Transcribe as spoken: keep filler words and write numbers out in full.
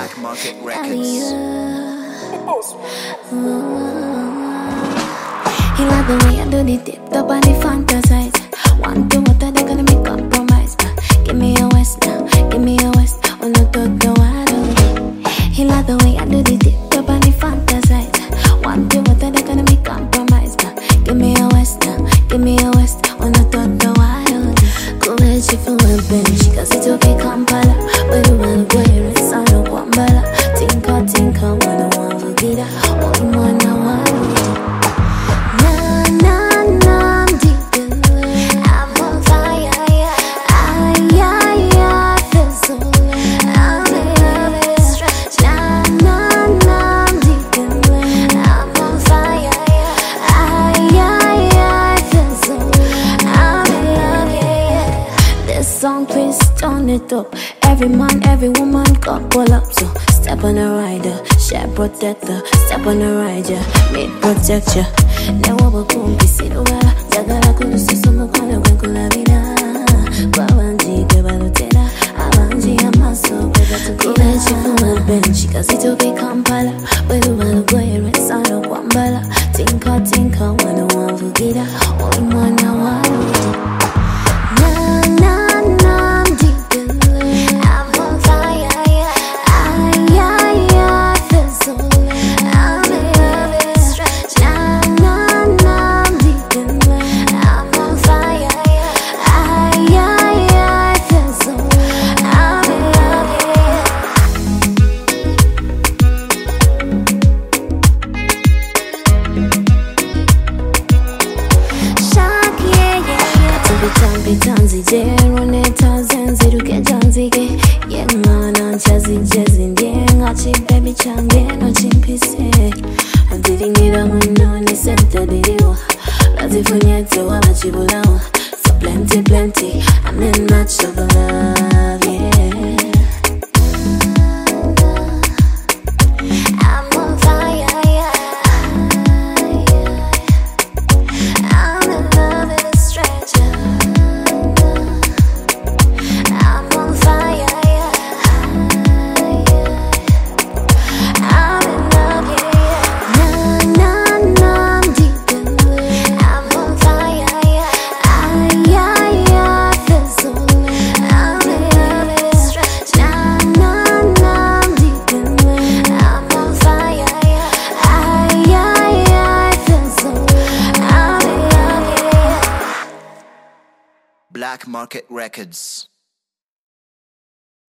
Black Market Records. He like the way I do the tip top and the fantasize. One to what they gonna make compromise, but give me a west now, give me a west. Oh no, don't know I do. He like the way I do the tip top and the fantasize. One to what they gonna make compromise, but give me a west now, give me a west. Oh no, don't know I do. Go ahead, she feel well bench, cause it's okay, Kampala. But you wanna go here and sound of Wambala. Tinka, tinka, wanna want to get that. Oh, you wanna want to. Song, please turn it up. Every man, every woman, couple up. So step on a rider, share protector. Step on a rider, made protect ya. Never will come to see the well. Zagara kudu susumu kwana kwenkula vida. Babanji kebalutena, abanji amaso kwebatu kila. Kulechi fuma benchi, cause it will be Kampala. Wedu walu goye resano kwambala. Tinka tinka, wana wavu gida. Oi mwana walu. Tanzi jero ne tanzenzi ruke tanzige yemana chazi jezi ndienga chi baby change no chimpise andiringira muno ni sente diriwa lazifunyete wala chibulawa so plenty plenty I'm in much of love yeah. Black Market Records.